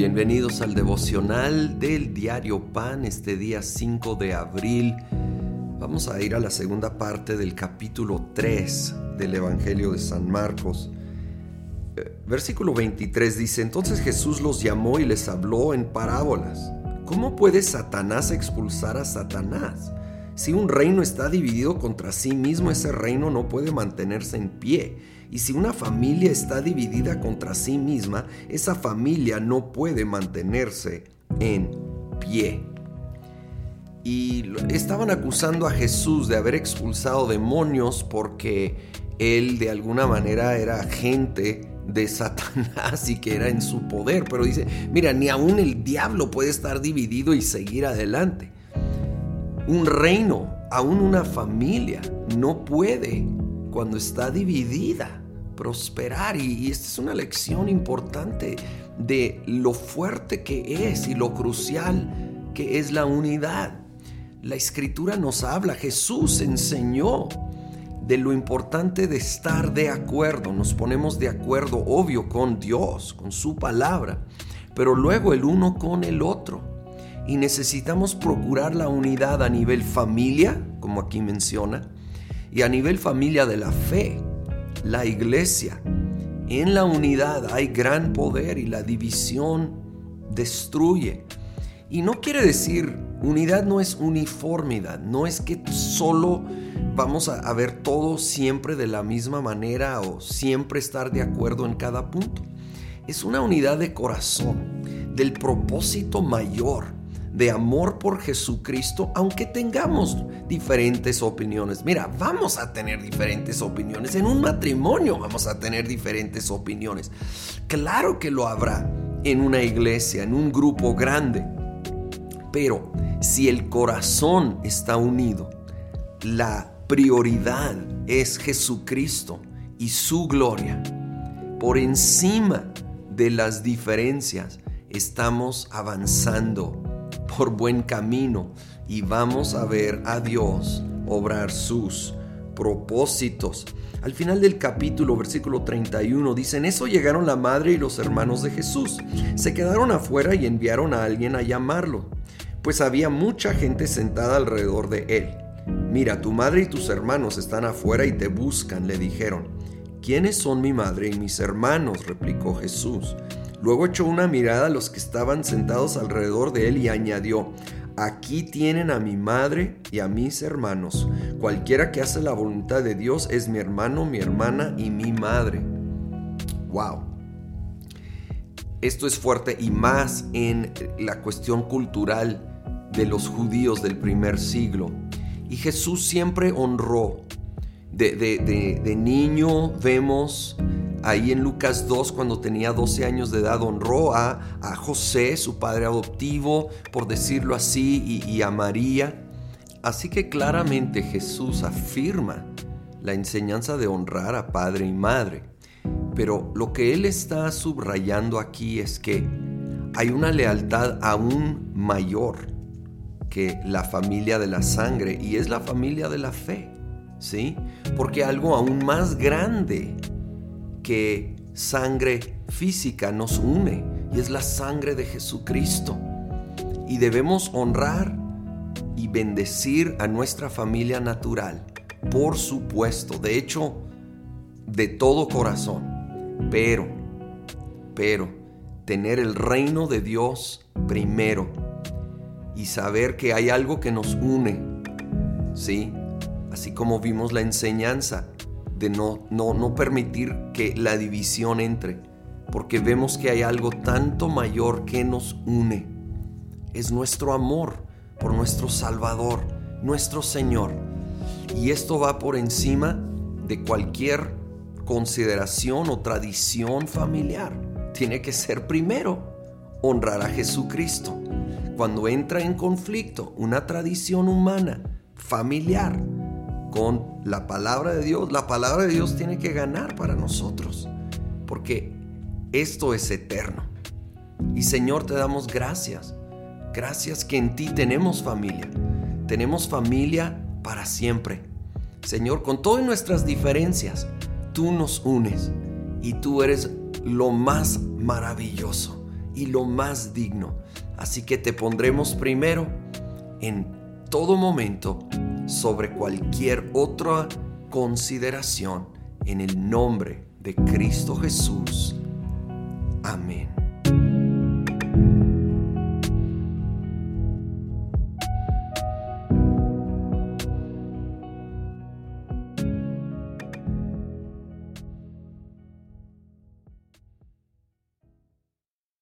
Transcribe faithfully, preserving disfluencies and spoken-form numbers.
Bienvenidos al devocional del Diario Pan, este día cinco de abril. Vamos a ir a la segunda parte del capítulo tres del Evangelio de San Marcos. Versículo veintitrés dice: Entonces Jesús los llamó y les habló en parábolas. ¿Cómo puede Satanás expulsar a Satanás? Si un reino está dividido contra sí mismo, ese reino no puede mantenerse en pie. Y si una familia está dividida contra sí misma, esa familia no puede mantenerse en pie. Y estaban acusando a Jesús de haber expulsado demonios porque él de alguna manera era agente de Satanás y que era en su poder. Pero dice, mira, ni aún el diablo puede estar dividido y seguir adelante. Un reino, aún una familia, no puede, cuando está dividida, prosperar. Y, y esta es una lección importante de lo fuerte que es y lo crucial que es la unidad. La Escritura nos habla, Jesús enseñó de lo importante de estar de acuerdo. Nos ponemos de acuerdo, obvio, con Dios, con su palabra, pero luego el uno con el otro. Y necesitamos procurar la unidad a nivel familia, como aquí menciona, y a nivel familia de la fe, la iglesia. En la unidad hay gran poder y la división destruye. Y no quiere decir, unidad no es uniformidad, no es que solo vamos a, a ver todo siempre de la misma manera o siempre estar de acuerdo en cada punto. Es una unidad de corazón, del propósito mayor, de amor por Jesucristo, aunque tengamos diferentes opiniones. Mira, vamos a tener diferentes opiniones. En un matrimonio vamos a tener diferentes opiniones. Claro que lo habrá en una iglesia, en un grupo grande. Pero si el corazón está unido, la prioridad es Jesucristo y su gloria. Por encima de las diferencias, estamos avanzando por buen camino y vamos a ver a Dios obrar sus propósitos. Al final del capítulo, versículo treinta y uno, dice: En eso llegaron la madre y los hermanos de Jesús. Se quedaron afuera y enviaron a alguien a llamarlo, pues había mucha gente sentada alrededor de él. Mira, tu madre y tus hermanos están afuera y te buscan, le dijeron. ¿Quiénes son mi madre y mis hermanos?, replicó Jesús. Luego echó una mirada a los que estaban sentados alrededor de él y añadió: Aquí tienen a mi madre y a mis hermanos. Cualquiera que hace la voluntad de Dios es mi hermano, mi hermana y mi madre. ¡Wow! Esto es fuerte, y más en la cuestión cultural de los judíos del primer siglo. Y Jesús siempre honró. De, de, de, de niño vemos ahí en Lucas dos, cuando tenía doce años de edad, honró a, a José, su padre adoptivo, por decirlo así, y, y a María. Así que claramente Jesús afirma la enseñanza de honrar a padre y madre. Pero lo que él está subrayando aquí es que hay una lealtad aún mayor que la familia de la sangre, y es la familia de la fe, ¿sí? Porque algo aún más grande que sangre física nos une, y es la sangre de Jesucristo. Y debemos honrar y bendecir a nuestra familia natural, por supuesto, de hecho, de todo corazón. Pero, pero, tener el reino de Dios primero y saber que hay algo que nos une, ¿sí? Así como vimos la enseñanza de no, no, no permitir que la división entre, porque vemos que hay algo tanto mayor que nos une. Es nuestro amor por nuestro Salvador, nuestro Señor. Y esto va por encima de cualquier consideración o tradición familiar. Tiene que ser primero honrar a Jesucristo. Cuando entra en conflicto una tradición humana, familiar, con la palabra de Dios, la palabra de Dios tiene que ganar para nosotros, porque esto es eterno. Y Señor, te damos gracias. Gracias que en ti tenemos familia. Tenemos familia para siempre. Señor, con todas nuestras diferencias, tú nos unes y tú eres lo más maravilloso y lo más digno. Así que te pondremos primero en todo momento sobre cualquier otra consideración en el nombre de Cristo Jesús. Amén.